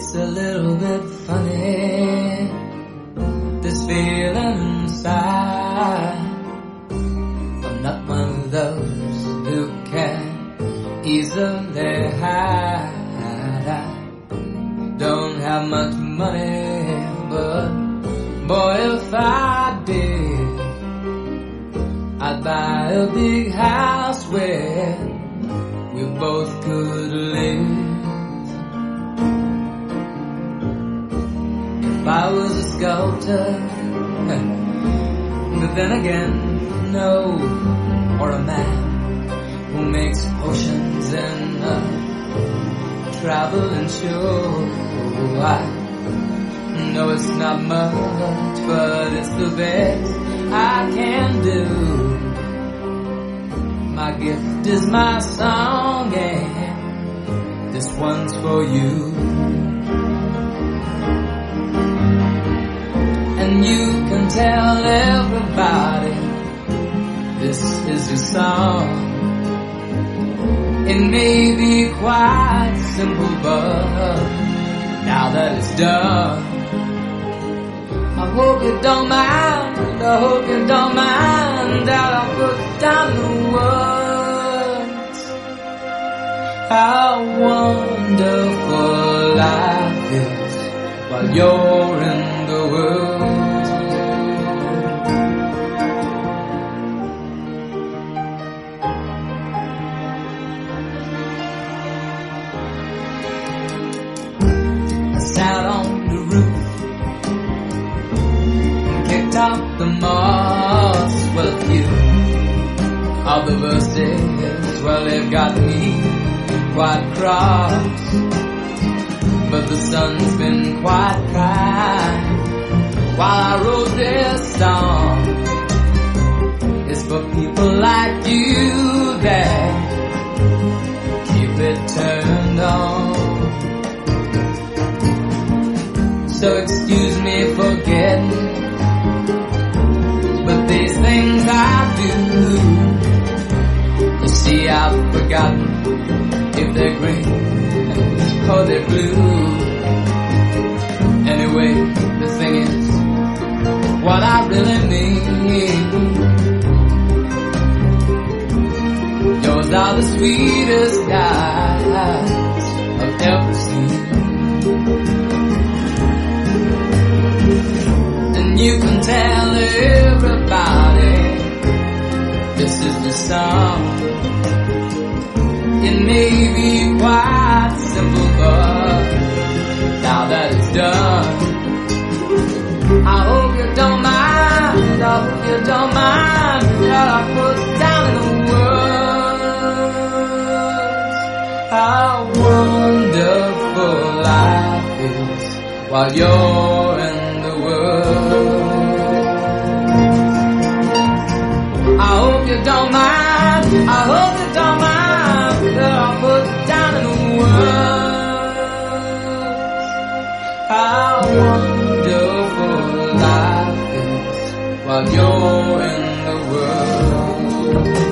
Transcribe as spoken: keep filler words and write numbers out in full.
It's a little bit funny, this feeling inside. I'm not one of those who can easily hide. I don't have much money, but boy, if I did, I'd buy a big house where we both could live. If I was a sculptor, but then again, no, or a man who makes potions in a traveling show. I know it's not much, but it's the best I can do. My gift is my song, and this one's for you. And you can tell everybody this is your song. It may be quite simple, but now that it's done, I hope you don't mind, I hope you don't mind that I put down the words. How wonderful life is while you're in the world. Out on the roof and kicked out the moss. Well, a few of the verses, well, they've got me quite cross, but the sun's been quite kind while I wrote this song. It's for people like you that keep it turned on. So excuse me for getting, but these things I do, you see I've forgotten if they're green or they're blue. Anyway, the thing is, what I really mean, yours are the sweetest eyes I've ever seen. You can tell everybody this is the song. It may be quite simple, but now that it's done, I hope you don't mind, I hope you don't mind that I put down in the words. How wonderful life is while you're in the world. I hope you don't mind, I hope you don't mind that I put down in the words. How wonderful life is while you're in the world.